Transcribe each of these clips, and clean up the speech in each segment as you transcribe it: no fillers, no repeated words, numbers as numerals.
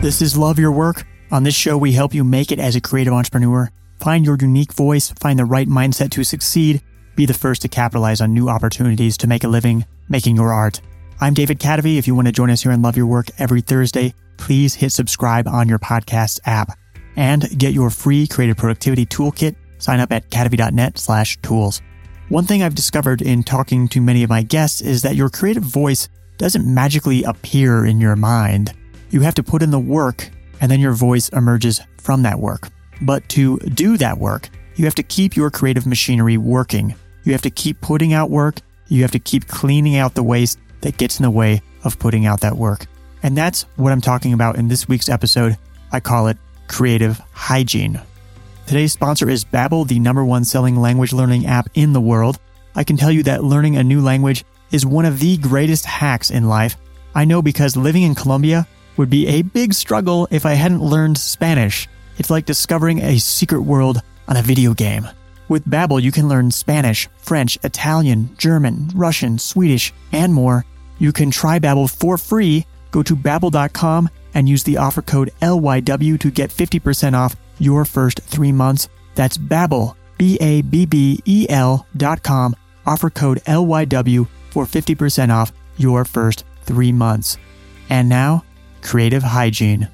This is Love Your Work. On this show, we help you make it as a creative entrepreneur, find your unique voice, find the right mindset to succeed, be the first to capitalize on new opportunities to make a living making your art. I'm David Cadavy. If you want to join us here on Love Your Work every Thursday, please hit subscribe on your podcast app and get your free creative productivity toolkit. Sign up at cadavy.net/tools. One thing I've discovered in talking to many of my guests is that your creative voice doesn't magically appear in your mind. You have to put in the work, and then your voice emerges from that work. But to do that work, you have to keep your creative machinery working. You have to keep putting out work. You have to keep cleaning out the waste that gets in the way of putting out that work. And that's what I'm talking about in this week's episode. I call it Creative Hygiene. Today's sponsor is Babbel, the #1 selling language learning app in the world. I can tell you that learning a new language is one of the greatest hacks in life. I know because living in Colombia would be a big struggle if I hadn't learned Spanish. It's like discovering a secret world on a video game. With Babbel, you can learn Spanish, French, Italian, German, Russian, Swedish, and more. You can try Babbel for free. Go to Babbel.com and use the offer code LYW to get 50% off your first 3 months. That's Babbel, BABBEL.com, offer code LYW for 50% off your first 3 months. And now, Creative Hygiene.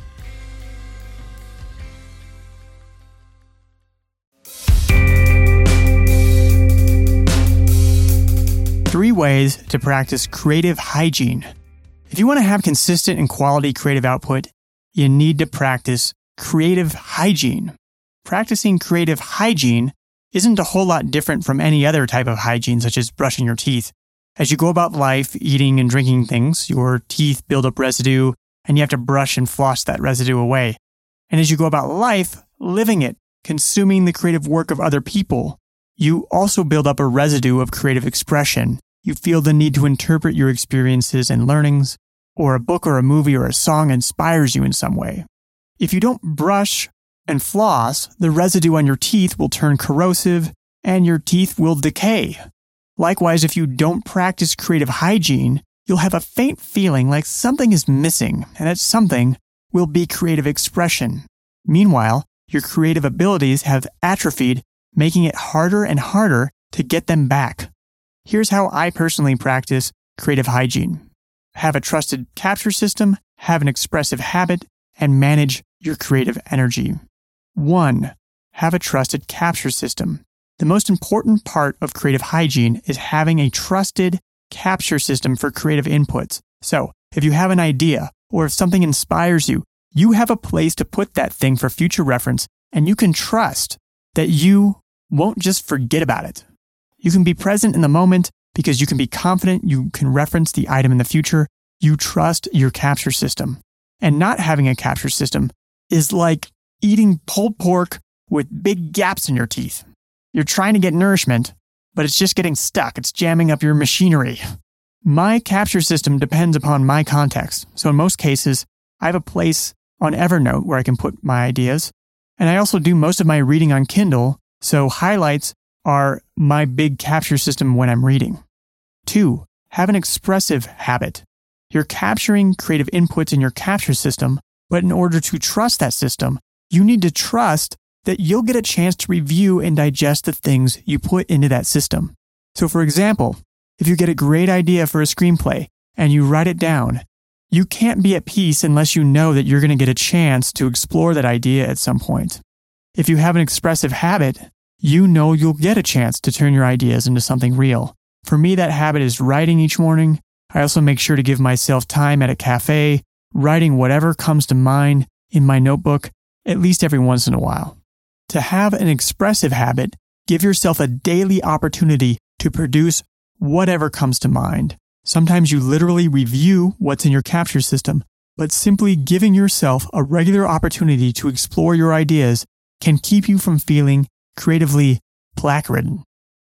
Three ways to practice creative hygiene. If you want to have consistent and quality creative output, you need to practice creative hygiene. Practicing creative hygiene isn't a whole lot different from any other type of hygiene, such as brushing your teeth. As you go about life, eating and drinking things, your teeth build up residue, and you have to brush and floss that residue away. And as you go about life, living it, consuming the creative work of other people, you also build up a residue of creative expression. You feel the need to interpret your experiences and learnings, or a book or a movie or a song inspires you in some way. If you don't brush and floss, the residue on your teeth will turn corrosive and your teeth will decay. Likewise, if you don't practice creative hygiene, you'll have a faint feeling like something is missing, and that something will be creative expression. Meanwhile, your creative abilities have atrophied, making it harder and harder to get them back. Here's how I personally practice creative hygiene. Have a trusted capture system, have an expressive habit, and manage your creative energy. 1. Have a trusted capture system. The most important part of creative hygiene is having a trusted capture system for creative inputs. So, if you have an idea, or if something inspires you, you have a place to put that thing for future reference, and you can trust that you won't just forget about it. You can be present in the moment because you can be confident you can reference the item in the future. You trust your capture system. And not having a capture system is like eating pulled pork with big gaps in your teeth. You're trying to get nourishment, but it's just getting stuck. It's jamming up your machinery. My capture system depends upon my context. So in most cases, I have a place on Evernote where I can put my ideas. And I also do most of my reading on Kindle, so highlights are my big capture system when I'm reading. 2. Have an expressive habit. You're capturing creative inputs in your capture system, but in order to trust that system, you need to trust that you'll get a chance to review and digest the things you put into that system. So for example, if you get a great idea for a screenplay and you write it down, you can't be at peace unless you know that you're going to get a chance to explore that idea at some point. If you have an expressive habit, you know you'll get a chance to turn your ideas into something real. For me, that habit is writing each morning. I also make sure to give myself time at a cafe, writing whatever comes to mind in my notebook at least every once in a while. To have an expressive habit, give yourself a daily opportunity to produce whatever comes to mind. Sometimes you literally review what's in your capture system, but simply giving yourself a regular opportunity to explore your ideas can keep you from feeling creatively plaque-ridden.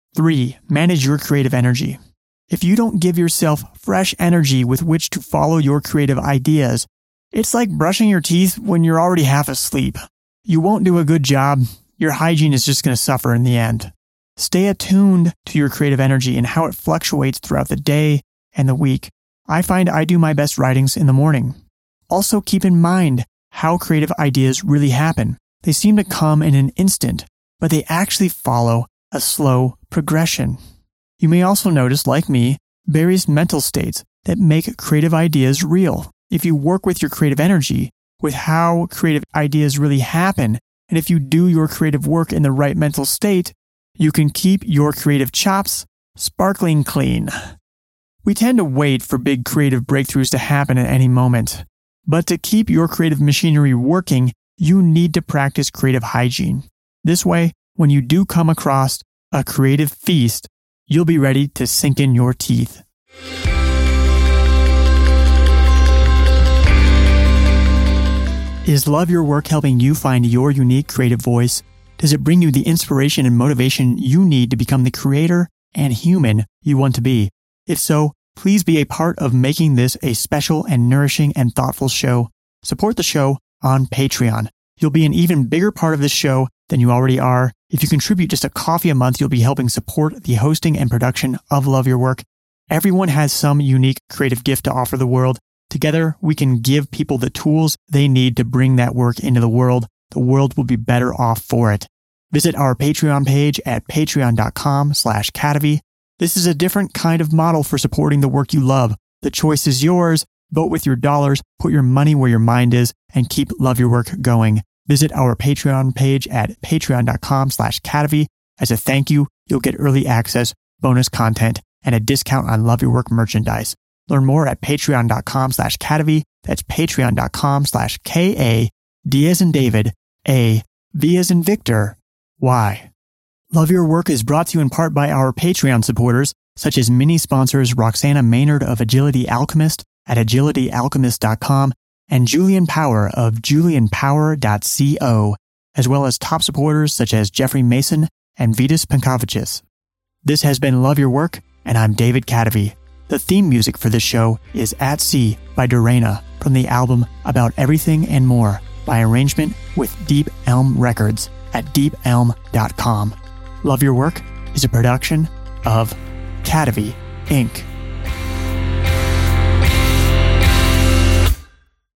3. Manage your creative energy. If you don't give yourself fresh energy with which to follow your creative ideas, it's like brushing your teeth when you're already half asleep. You won't do a good job. Your hygiene is just going to suffer in the end. Stay attuned to your creative energy and how it fluctuates throughout the day and the week. I find I do my best writings in the morning. Also keep in mind how creative ideas really happen. They seem to come in an instant, but they actually follow a slow progression. You may also notice, like me, various mental states that make creative ideas real. If you work with your creative energy, with how creative ideas really happen, and if you do your creative work in the right mental state, you can keep your creative chops sparkling clean. We tend to wait for big creative breakthroughs to happen at any moment. But to keep your creative machinery working, you need to practice creative hygiene. This way, when you do come across a creative feast, you'll be ready to sink in your teeth. Is Love Your Work helping you find your unique creative voice? Does it bring you the inspiration and motivation you need to become the creator and human you want to be? If so, please be a part of making this a special and nourishing and thoughtful show. Support the show on Patreon. You'll be an even bigger part of this show than you already are. If you contribute just a coffee a month, you'll be helping support the hosting and production of Love Your Work. Everyone has some unique creative gift to offer the world. Together, we can give people the tools they need to bring that work into the world. The world will be better off for it. Visit our Patreon page at patreon.com/Kadavy. This is a different kind of model for supporting the work you love. The choice is yours. Vote with your dollars, put your money where your mind is, and keep Love Your Work going. Visit our Patreon page at patreon.com/Kadavy. As a thank you, you'll get early access, bonus content, and a discount on Love Your Work merchandise. Learn more at patreon.com/Kadavy. That's patreon.com/KA, D as in David, A, V as in Victor, Y. Love Your Work is brought to you in part by our Patreon supporters, such as mini sponsors Roxana Maynard of Agility Alchemist at agilityalchemist.com and Julian Power of julianpower.co, as well as top supporters such as Jeffrey Mason and Vitas Pankovicius. This has been Love Your Work, and I'm David Kadavy. The theme music for this show is At Sea by Dorena from the album About Everything and More by arrangement with Deep Elm Records at deepelm.com. Love Your Work is a production of Kadavy, Inc.